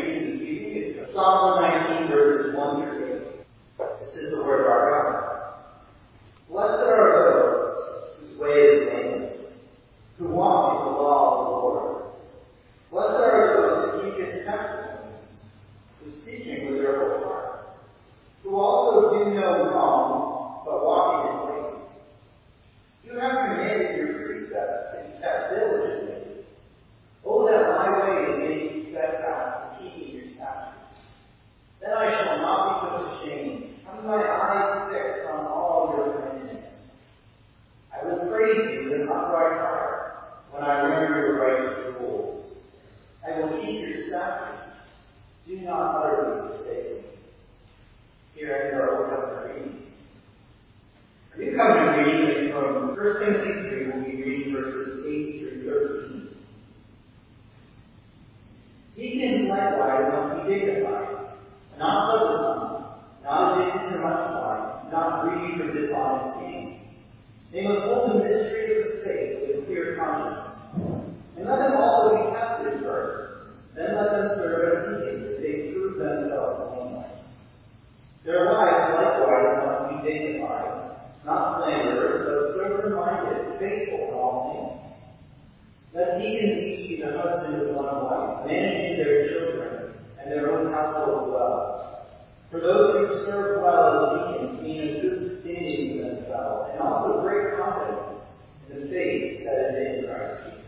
read this evening is Psalm 119, verses 1 through 8. This is the word of our God. Blessed are those whose way is blameless, who walk in the law of the Lord. Blessed are those who keep his testimonies, who seek him with their whole heart, who also do no wrong, but walk in his ways. You have commanded your precepts to be kept diligently. Oh, that my way may be steadfast in keeping your statutes. Then I shall not be put to shame, having my eyes fixed on all your commandments. I will praise you with upright heart when I remember your righteous rules. I will keep your statutes. Do not utterly forsake me. Here ends our Old Covenant reading. Our New Covenant reading is from 1 Timothy 3. We'll be reading verses 8 through 13. Deacons likewise must be dignified, not overcome, not addicted to much wine, not greedy for dishonest gain. They must hold the mystery of the faith with a clear conscience. And let them also be tested first. Then let them serve as deacons if they prove themselves blameless. Their wives likewise must be dignified, not slanderers, but sober-minded, faithful in all things. Let deacons each be the husband of one wife, managing their children and their own household well. For those who serve well as deacons mean a good standing for themselves, and also great confidence in the faith that is in Christ Jesus.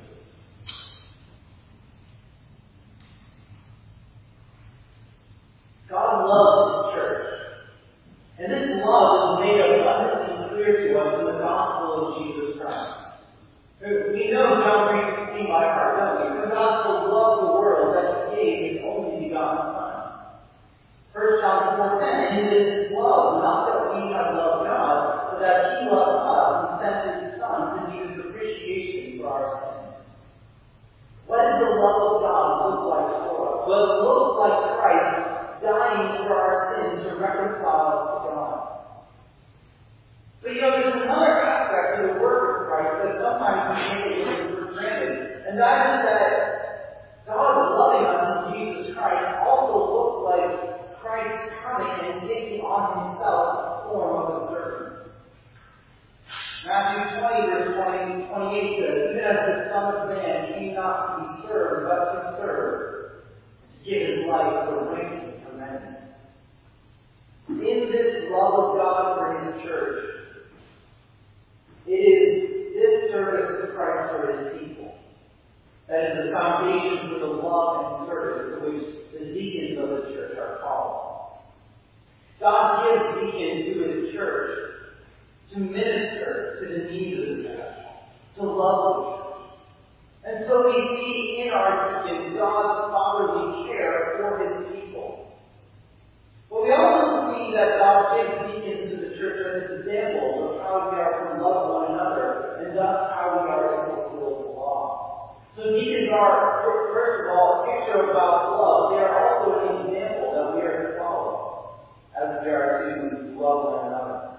God loves His church. And this love is made abundantly clear to us in the gospel of Jesus Christ. We know John 3:16 by heart, don't we? For God so loved the world that He gave His only begotten Son. 1 John 4:10, and it is love, not that we have loved God, but that He loved us and sent His Son to be the propitiation for our sins. What does the love of God look like for us? Well, it looks like Christ dying for our sins to reconcile us to God. But there's another aspect to the work of Christ that sometimes we take for granted, and that is that God loving us in Jesus Christ also looked like Christ coming and taking on Himself the form of a servant. Matthew 20, verse 28 says, even as the Son of Man came not to be served, but to serve, to give His life for ransom for many. In this love of God for His church, it is this service of Christ for His people that is the foundation for the love and service to which the deacons of the church are called. God gives deacons to His church to minister to the needs of the church, to love the church. And so we see in our deacons God's fatherly care for His people. But we also see that God gives deacons to the church as examples of how we are to love one another, and thus how we are to fulfill the law. So deacons are, first of all, a picture of God's love. They are also an example that we are to follow, as we are to love one another.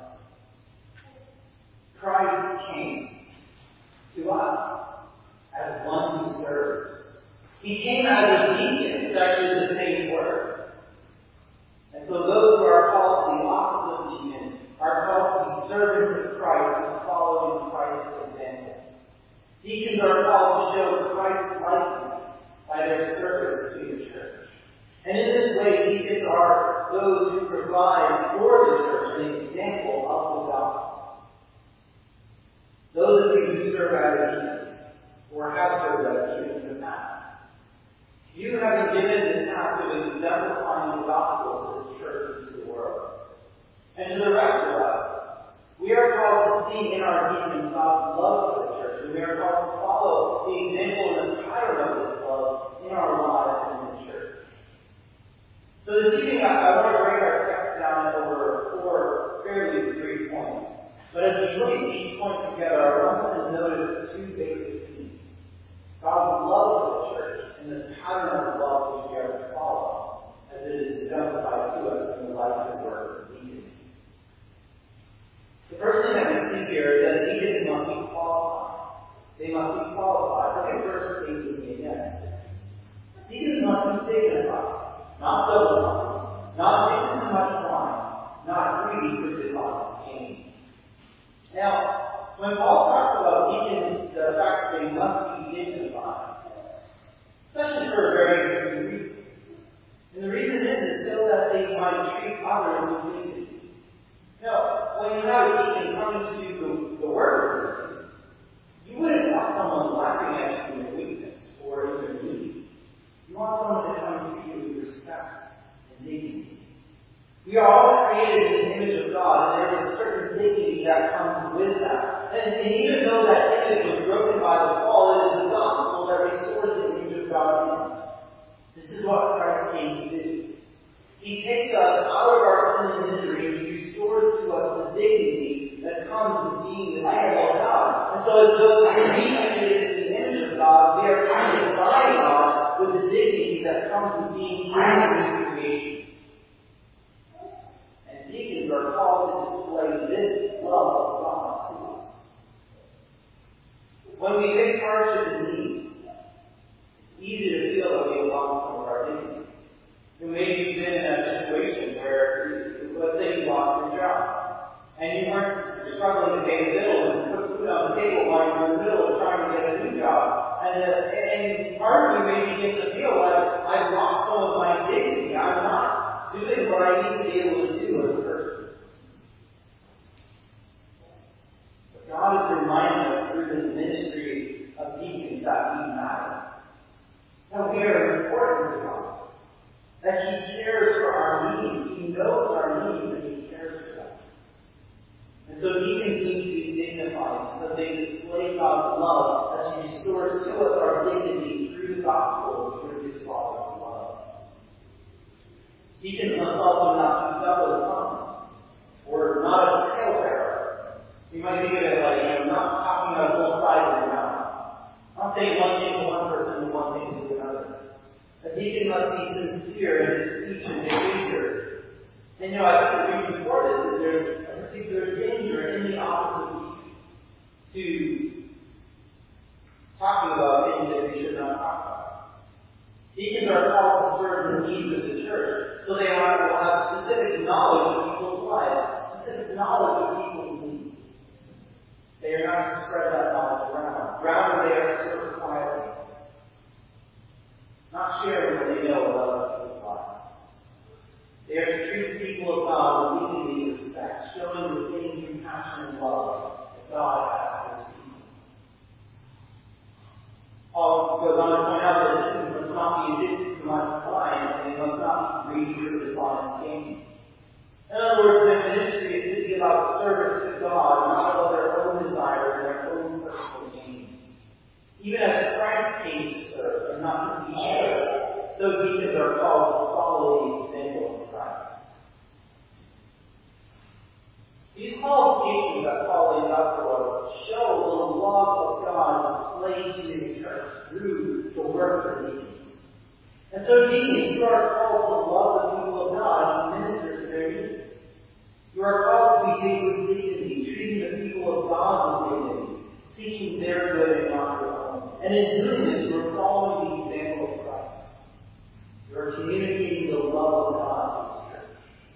Christ came to us as one who serves. He came as a deacon. It's actually the same word. And so those who are called to the office of deacon are called to be servants of Christ and following Christ's example. Deacons are called to show Christ's likeness by their service to the church. And in this way, deacons are those who provide for the church an example of the gospel. Those of you who serve as deacons, or have served as deacons in the past, you have been given the task of exemplifying the gospel to the church and to the world. And to the rest of us, we are called to see in our deacons God's love for the church, and we are called to follow the example and the pattern of this love in our lives and in the church. So this evening, I want to break our text down over 4 fairly brief points. But as we look at each point together, I want us to notice 2 basic themes. God's love for the church and the pattern of love which we are to follow, as it is exemplified to us in the life and work of deacons. The first thing that we see here is that deacons must be qualified. They must be qualified. Look at verse 8 with me again. Deacons must be dignified. not double-minded, not drinking too much wine, not greedy for dishonest gain. Now, when Paul talks about deacons, the fact that they must be dignified, especially for a very good reason. And the reason is so that they might treat others with dignity. Now, when you have a deacon coming to do the work, you wouldn't want someone laughing at you in weakness or even need. You want someone to come to you with respect and dignity. We are all created in the image of God, and there is a certain dignity that comes with that. And even though that image was broken by the fall, it is the gospel that restores the image of God in us. This is what Christ came to do. He takes us out of our sin and misery and restores to us the dignity that comes with being the temple of God. And so as those who are created in the image of God, we are created by God with the dignity that comes with being in His creation. Deacons are called to display this love of God to us. When we face hardship and need, it's easy to feel that we have lost some of our dignity. Maybe you've been in a situation where, let's say you lost your job, and you're struggling to pay the bill and put food on the table while you're in the middle of trying to get a new job. And part of you may begin to feel like, I've lost some of my dignity. I'm not doing what I need to be able to do as a person. But God is reminding us through the ministry of deacons that we matter. That we are important to God. That He cares for our needs. He knows our needs and He cares for them. And so deacons need to be dignified because they display God's love as He restores to us our dignity through the gospel through His Father's love. Deacons must also not be double tongued or not a talebearer. You might think of it like, not talking out both sides of your mouth. Not saying one thing to one person and one thing to another. A deacon must be sincere in his speech and behavior. And I think the reason for this is there's a particular danger in the office of deacon to talking about things that we should not talk about. Deacons are called to serve the needs of the church, so they will have specific knowledge of people's lives, specific knowledge of people's needs. They are not to spread that knowledge around. Rather, they are to serve quietly, not sharing what they know about other people's lives. They are to treat the people of God with dignity and respect, showing the same compassion and love that God has for His people. Paul goes on to point out that deacons must not be addicted to much wine, and they must not be greedy for dishonest gain. In other words, their ministry is to be about service to God, not about their own desires and their own personal gain. Even as Christ came to serve and not to be served, so deacons are called to follow the example of Christ. These qualifications that Paul laid out for us show the love of God displayed to His church through the work of the deacons. And so deacons, you are called to love the people of God and minister to their needs. You are called to behave with dignity, treating the people of God with dignity, seeking their good and not your own. And in doing this, you are following the example of Christ. You are communicating the love of God to His church.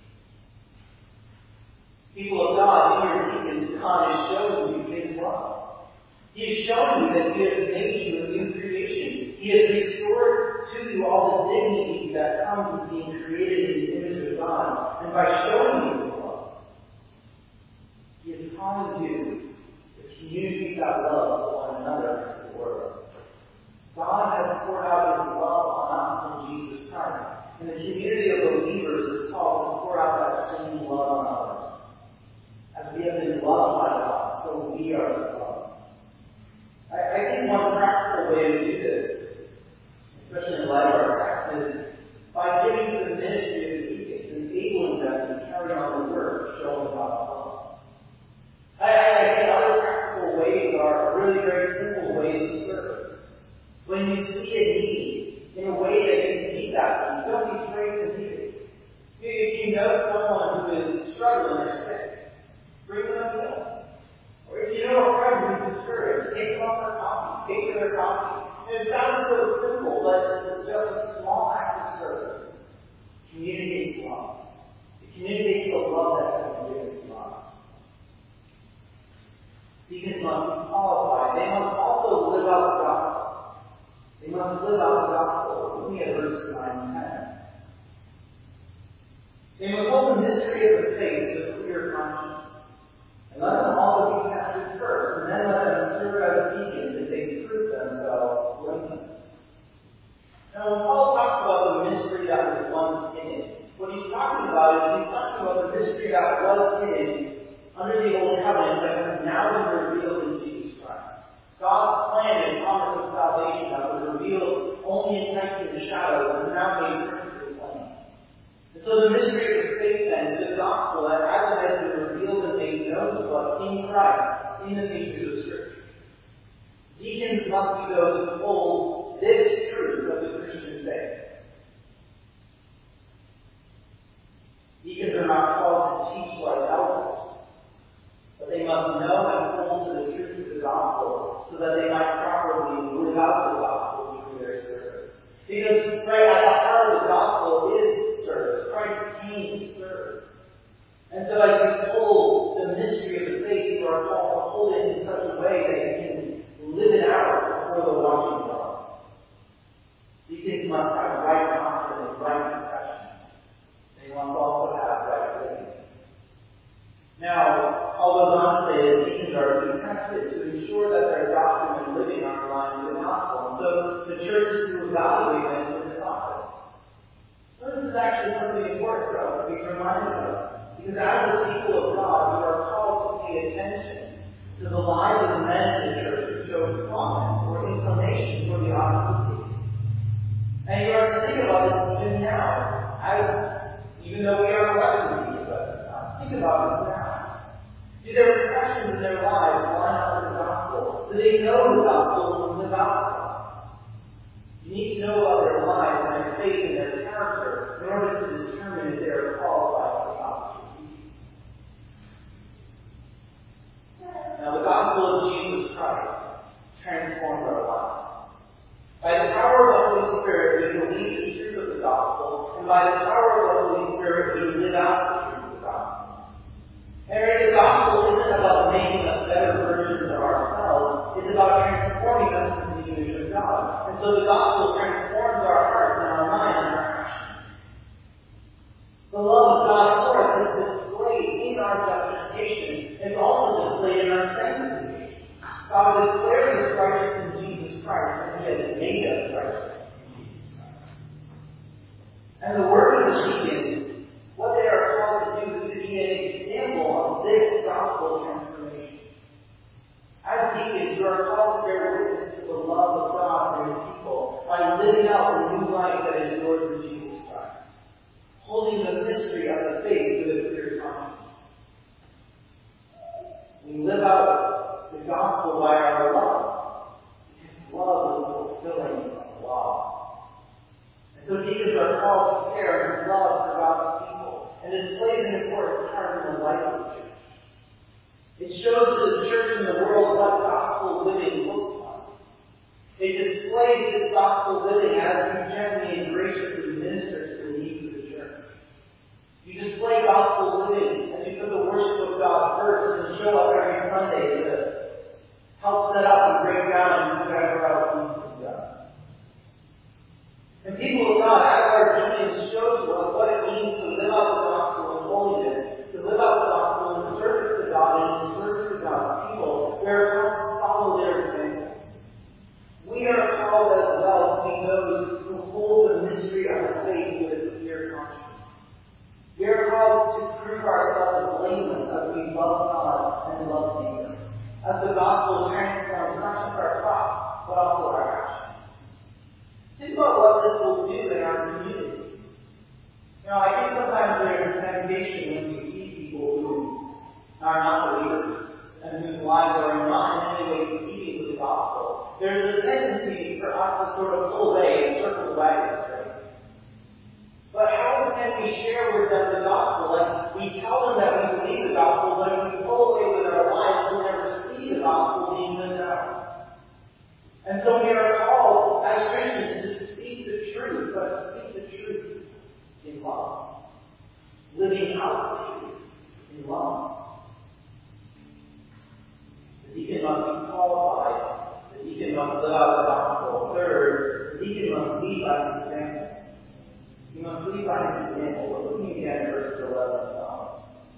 People of God, in your deacons, God is showing you His love. He is showing you that He has made you a new creation. He has restored to you all the dignity that comes with being created in the image of God. And by showing you His love, He is calling you to communicate that love to one another in the world. God has poured out His love on us in Jesus Christ. And the community of believers is called to pour out that same love on others. As we have been loved by God, so we are loved. I think one practical way to do this, especially in light of our text, is by giving to the ministry of the deacons, enabling them to carry on the work showing God's love. I think other practical ways are really very simple ways of service. When you see a need in a way that you can meet that need, don't be afraid to meet communicate the love that has been given to us. Deacons must be qualified. They must also live out the gospel. They must live out the gospel. Look at verses 9 and 10. They must hold the mystery of the faith with a clear conscience. And let them also be tested first, and then let them serve as deacons if they prove themselves blameless. Now, when Paul talks about the mystery that was once hidden, what he's talking about is he's talking about the mystery that was hidden under the old covenant that has now been revealed in Jesus Christ. God's plan and promise of salvation that was revealed only in types and shadows is now made perfectly plain. And so the mystery of the faith then is the gospel that as it has been revealed and made known to us in Christ, in the features of Scripture. Deacons must be those who hold this truth of the Christian faith. Deacons are not called to teach like elders, but they must know and hold to the truth of the gospel so that they might properly live out the gospel through their service. Because right at the heart of the gospel is service. Christ came to serve. And so as you hold the mystery of the faith, you are called to hold it in such a way that you can live it out before the watching world. Deacons must have right doctrine and right confession. They must also have right living. Now, Paul goes on to say that deacons are to be tested to ensure that their doctrine and living are aligned with the gospel. And so the church is to evaluate them for this office. So this is actually something important for us to be reminded of. Because as the people of God, we are called to pay attention to the lives of men in the church who show promise or inclination for the opposite. And you are to think about this even now, even though we are elected to be about think about this now. Do their professions in their lives line up with the gospel? Do they know the gospel and live out the gospel? You need to know about their lives and their faith and their character in order to determine if they are qualified for the gospel. Now, the gospel of Jesus Christ transforms our lives. By the power of the Holy Spirit, we believe the truth of the gospel, and by the power of the Holy Spirit, we live out the truth of the gospel. And the gospel isn't about making us better versions of ourselves. It's about transforming us into the image of God. And so the gospel transforms our hearts and our minds and our actions. The love of God for us is displayed in our justification. It's also displayed in our sanctification. God declares us righteous in Jesus Christ, and He has made us righteous in Jesus Christ. And the work of the deacons, what they are called to do is to be an example of this gospel transformation. As deacons, you are called to bear witness to the love of God for His people by living out the new life that is yours in Jesus Christ, holding the mystery of the faith with a clear conscience. We live out the gospel by our love, because love is fulfilling of law. And so deacons are called to care and love for God's people, and it plays an important part in the life of the church. It shows to the church and the world what gospel living looks like. It displays this gospel living as you gently and graciously minister to the needs of the church. You display gospel living as you put the worship of God first and show up every Sunday to help set up and break down and do whatever else needs to be done. And people of God, as our teachings show to us what it means to live out the gospel in holiness, to live out the gospel in service to God and in service to God's people, we are called to follow their examples. We are called as well to be those who hold the mystery of the faith with a clear conscience. We are called to prove ourselves blameless as we love God and love neighbor, as the gospel transforms not just our thoughts, but also our actions. Think about what this will do in our communities. Now, I think sometimes there's temptation when we see people who are not believers and whose lives are not in any way competing with the gospel. There's a tendency for us to sort of pull away and circle the wagons, right? But how can we share with them the gospel? Like, we tell them that we believe the gospel, but if we pull away with our lives, we'll never see the gospel being lived out. And so we are called, as Christians, to speak the truth, but speak the truth in love. Living out lead by his example. You must lead by his example. We're looking again at verse 11 now.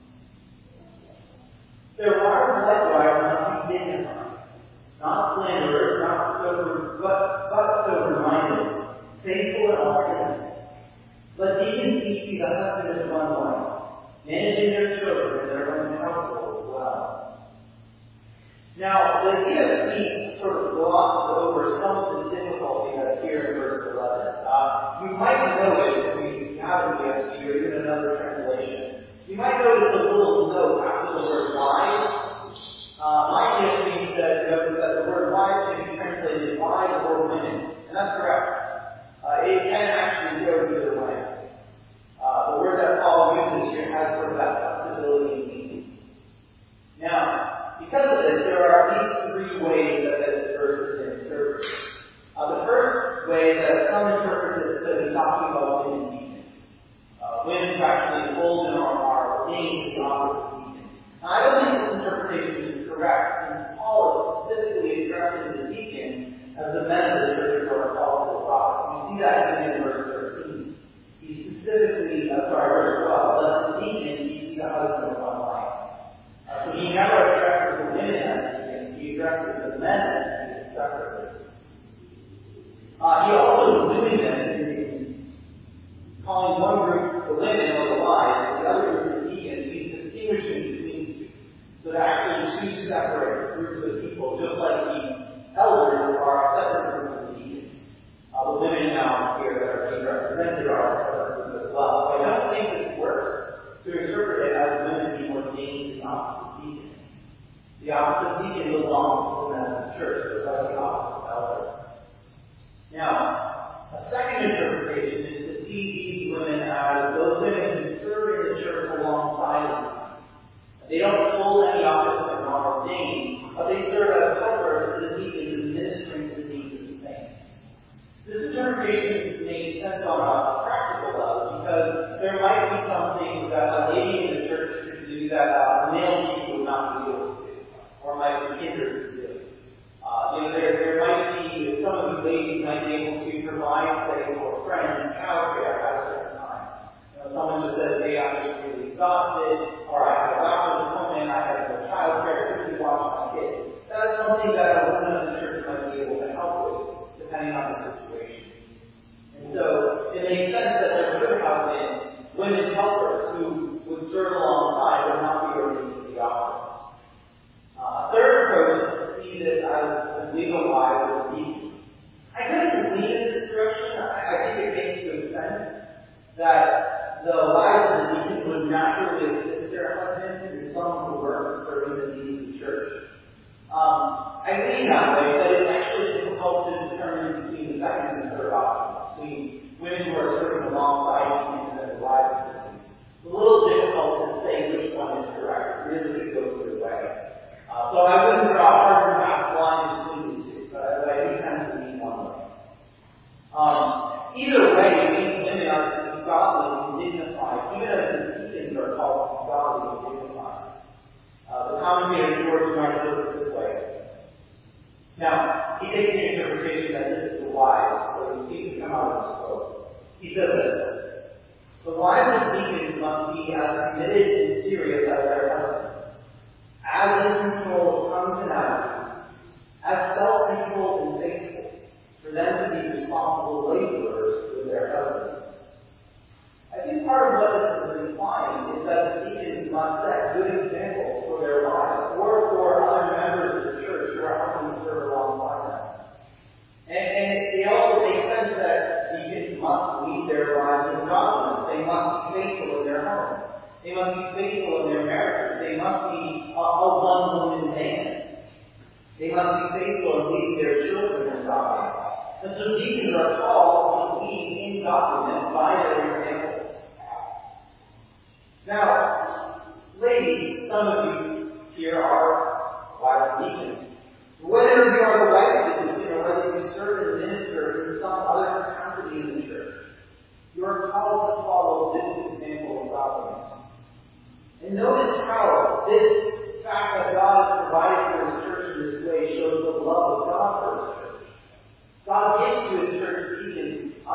Their wives likewise must be dignified, not slanderers, but sober-minded, faithful in all things. Let deacons each be the husband of one wife, managing their children and their own household as well. Now, the ESV sort of glosses over some of the difficulty that's here in verse 11. You might notice, if you have an ESV or even another translation, you might notice a little note after the word wives. My ESV says that the word wives can be translated wives or women, and that's correct. It can actually go either way. The word that Paul uses here has sort of that flexibility in meaning. Now, because of this, there are at least three ways that this verse is interpreted. The first way that some interpret this to be talking about women deacons. Women who actually hold and are ordained to the office of deacon. Now, I don't think this interpretation is correct, since Paul is specifically addressing the deacon as the men of the church who are called to the office. You see that even in verse 13. He specifically, verse 12, let the deacon be the husband of one wife. So he never addresses the women as deacons, he addresses the men as deacons separately. He also is doing this in calling one group the women or the wives, the other group the deacons. He's distinguishing between the two. So they're actually two separate groups of people, just like the elders are separate groups of deacons. The women now here that are being represented are separate groups as well. So I don't think this works to interpret it as women being ordained to the office of deacon. The office of deacon belongs to the men of the church, just like the office of elder. Now, a second interpretation is to see these women as those women who serve in the church alongside of them. They don't hold any office and are not ordained, but they serve as helpers to the deacons in ministering to the needs of the saints. This interpretation makes sense on a practical level because there might be some things that a lady in the church could do that a male deacon would not be able to do, or might be hindered to do. There might be, some of these ladies might be able to provide, say, for a friend, childcare at a certain time. Someone just says, hey, I'm just really exhausted, or I have a doctor's appointment, I have no childcare, quickly watch my kids. That's something that a woman of the church might be able to help with, depending on the situation. And so, it makes sense that there should have been women helpers who would serve alongside but not be ordained to the office. Third approach sees it as legal wives or deacons. I kind of lean in this direction. I think it makes good sense that the wives of the deacon would naturally assist their husbands in some of the work serving the needs of the church. I lean that way, but it's actually difficult to determine between the second and third option, between women who are serving alongside deacons and the wives of deacons. It's a little difficult to say which one is correct. It really could go either way. So I wouldn't draw a hard and fast line between the two, but I do tend to lean one way. Either way, these women are to be godly and dignified, even as the deacons are called to be godly and dignified. The commentator George might put it this way. Now, he takes the interpretation that this is the wives, so he seems to come out of his quote. He says this: the wives of deacons must be as committed and serious as their husbands, as in control of tongues and attitudes, as self-controlled and faithful, for them to be responsible laborers with their husbands. I think part of what this is implying is that the deacons must set good examples for their wives or for other members of the church who are helping to serve alongside them. And it also makes sense that deacons must lead their wives in godliness. They must be faithful in their home. They must be faithful in their marriage. They must be a one-woman band. They must be faithful in leading their children in godliness. And so deacons are called to lead in godliness by their examples. Now, ladies, some of you here are wives of deacons. Whether you are the wife of a deacon or whether you serve and minister in some other capacity in the church, you are called to follow this example of godliness. And notice how this fact that God has provided for His church in this way shows the love of God for His church. God gives to His church deacons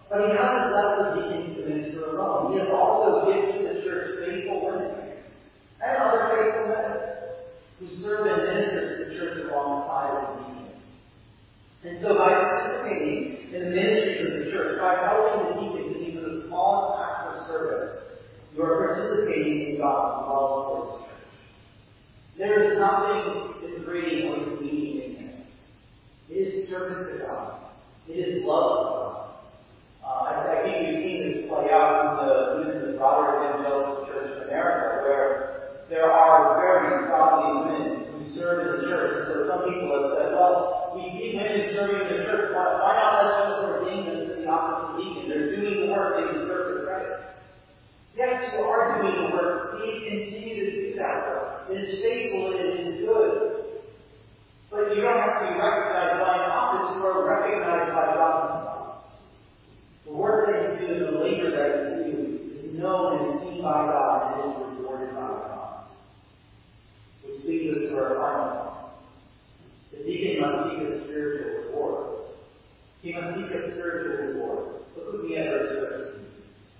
But he hasn't left the deacons to minister alone. He has also given to the church faithful women and other faithful men who serve and minister to the church alongside the deacons. And so by participating in the ministries of the church, by helping the deacons in even the smallest acts of service, you are participating in God's love for His church. There is nothing degrading or demeaning in this. It is service to God. It is love to God. I think you've seen this play out in the broader evangelical church in America, where there are very godly women who serve in the church. And so some people have said, well, we see women serving in the church. Why not let's just ordain them to the office of deacon? They're doing the work, they deserve the credit. Yes, you are doing the work. Please continue to do that work. It is faithful and it is good. But you don't have to be recognized by an office, you are recognized by God Himself. The work that you do and the labor that you do is known and seen by God and is rewarded by God. Which leads us to our final point. The deacon must seek a spiritual reward. He must seek a spiritual reward. Look with me at verse 13.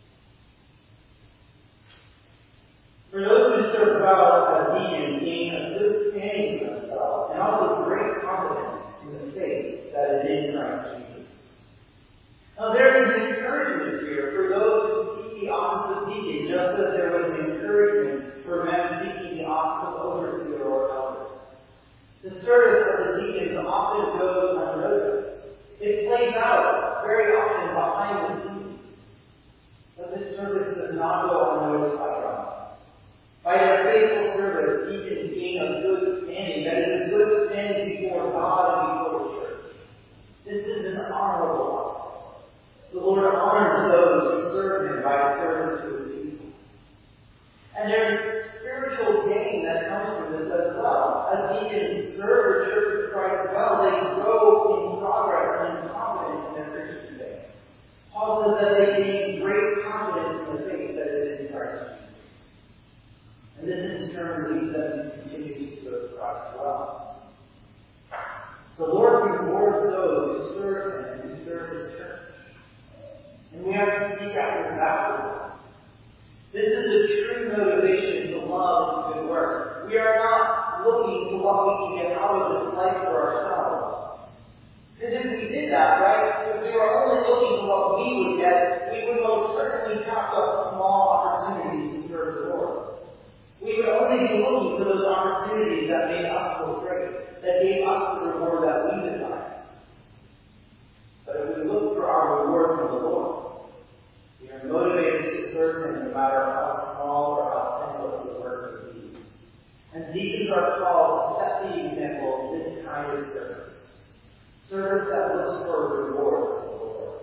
For those who serve well as deacons gain a good standing for themselves and also great confidence in the faith that is in Christ Jesus. Now there is an encouragement here for those who seek the office of deacon, just as there was an encouragement for men seeking the office of overseer or elder. The service of the deacons often goes unnoticed. It plays out very often behind the scenes. But this service does not go unnoticed by God. By their faithful service, deacons gain a good standing, that is, a good standing before God and before the church. This is an honorable office. The Lord honors those who serve Him by service to His people. And there is spiritual gain that comes from this as well. As deacons serve the church of Christ well, they grow in progress and in confidence in their Christian faith. Paul says that they gain great confidence in the faith that is in Christ Jesus. And this in turn leads them to continue to serve Christ well. The Lord rewards those who serve Him and who serve His church. And we have to seek after that reward. This is the true motivation to love and good work. We are not looking to what we can get out of this life for ourselves. Because if we did that, right, if we were only looking for what we would get, we would most certainly pass up small opportunities to serve the Lord. We would only be looking for those opportunities that made us feel great, that gave us the reward that we desire. But if we look for our reward from the Lord, we are motivated to serve Him no matter how small or how thankless the work may be. And deacons are called to set the example of this kind of service. Service that looks for a reward from the Lord.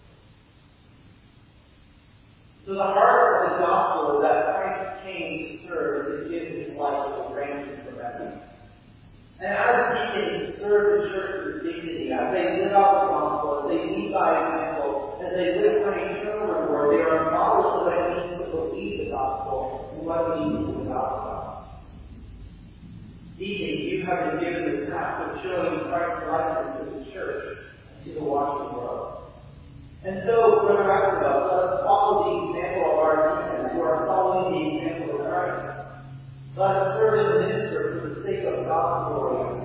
So the heart of the gospel is that Christ came to serve to give His life as a ransom for many. And as deacons serve the church with dignity, as they live out the gospel, as they lead by example, as they live for an eternal reward, they are models of what it means to believe the gospel and what it means to live out the gospel. Deacons, you have been given the task of showing Christ's likeness to the church and to the watching world. And so, for the rest of us, let us follow the example of our deacons who are following the example of Christ. Let us serve and minister for the sake of God's glory